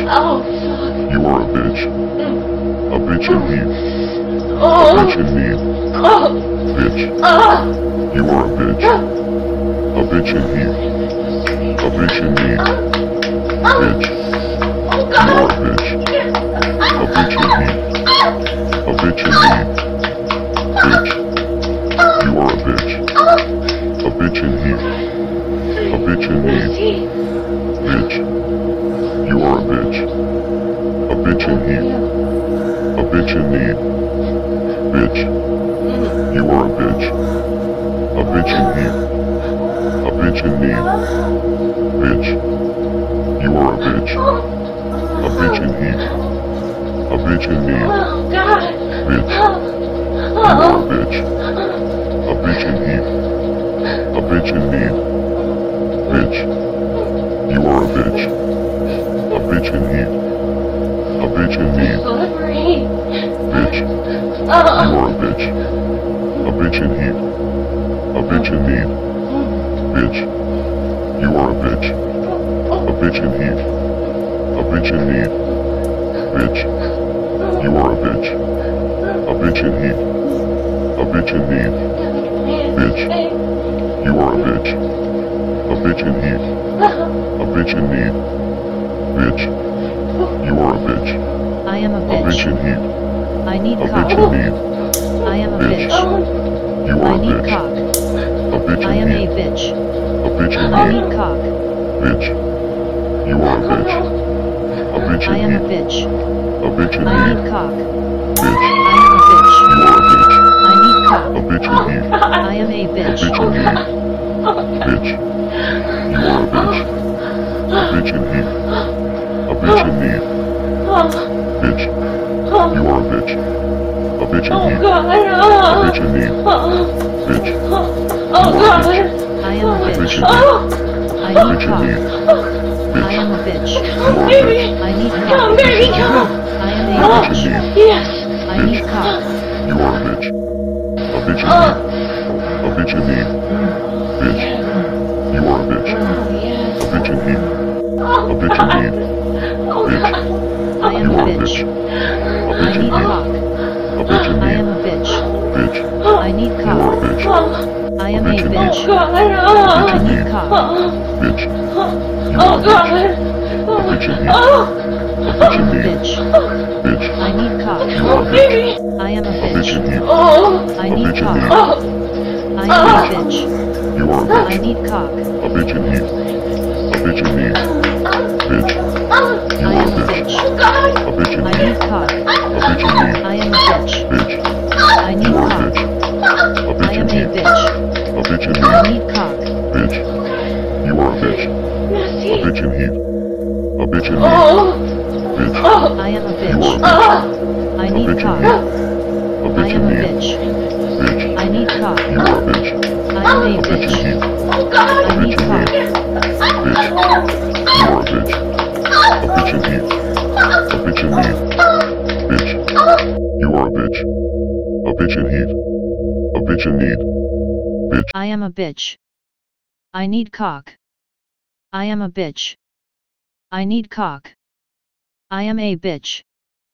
Oh, You are a bitch. A bitch in heat. A oh, bitch in need. oh, Bitch. You are a bitch. A bitch in heat. A bitch in need. Bitch. oh You God. are a bitch. A bitch in heat. A bitch in need. Bitch. You are a bitch. A bitch in heat. A bitch in need. Bitch. You are a bitch. A bitch in heat. A bitch in need. Bitch. You are a bitch. A bitch in heat. A bitch in need. Bitch. You are a bitch. A bitch in heat. A bitch in need. Oh God. Bitch. You are a bitch. A bitch in heat. A bitch in need. Bitch. You are a bitch. A bitch in heat. A bitch in need. Slippery. Bitch. You are a bitch. A bitch in heat. A bitch in need. Bitch. You are a bitch. A bitch in heat. A bitch in need. Bitch. You are a bitch. A bitch in heat. A bitch in need. Bitch. You are a bitch. A bitch in heat. A bitch in need. Bitch. You are a bitch. I am a A bitch bitch. in heat. I need A cock. bitch in need. I am a Bitch. bitch. You are I a need bitch. cock. A bitch I in am a heat. bitch. A bitch in I need. need cock. Bitch. You are a bitch. A bitch I in am a heat. bitch. A bitch in I need. need cock. Bitch. I am a bitch. You are a bitch. I need A cock. bitch in heat. I am a A bitch. bitch in need. Bitch. You are a bitch. A bitch in heat. A bitch in need. Bitch. You are a bitch. A bitch in Oh heat. God. A bitch in need. Bitch. Oh You are a bitch. God. I am a A bitch bitch. in heat. I A need bitch in cock. need. I Bitch. am a bitch. You are a Baby. bitch. I need A Come, cock. bitch baby, in heat. come. I am A a bitch in bitch. need. Yes. I Bitch. need cock. You are a bitch. A bitch in heat. A bitch in need. Bitch. You are a bitch. Yes. A bitch in heat. Oh A bitch in God. need. Oh Bitch. God. I am You a are a bitch. bitch. A I bitch in need heat. cock. A bitch in I need. am a bitch. Bitch. I need You cock. are a bitch. I A am bitch a in Oh heat. bitch. God. A bitch I in need need. cock. Bitch. You Oh are a bitch. God. A bitch in heat. A I bitch am in a need. bitch. Bitch. I need cock. You are a bitch. Baby. I am a A bitch bitch. in heat. Oh. I A need bitch in cock. need. Oh. I am a bitch. You are a I bitch. need cock. A bitch in heat. A bitch in need. Bitch. You I are am a a bitch. bitch. Oh God. A bitch in I heat. need cock. A bitch in need. I am a bitch. Bitch. I You need are a cock. bitch. A I bitch in am a heat. bitch. A bitch in I need. need cock. Bitch. You are a bitch. A Merci. bitch in heat. A bitch in need. Oh. Bitch. Oh. I am a You are a bitch. bitch. I A need bitch in cock. heat. A I bitch am in a need. bitch. Bitch. I need cock. You are a bitch. I am a A bitch in bitch. heat. Oh A I God. bitch need in cock. need. Bitch. You are a bitch. A bitch in heat. A bitch in need. Bitch. You are a bitch. A bitch in heat. A bitch in need. Bitch. I am a bitch. I need cock. I am a bitch. I need cock. I am a bitch.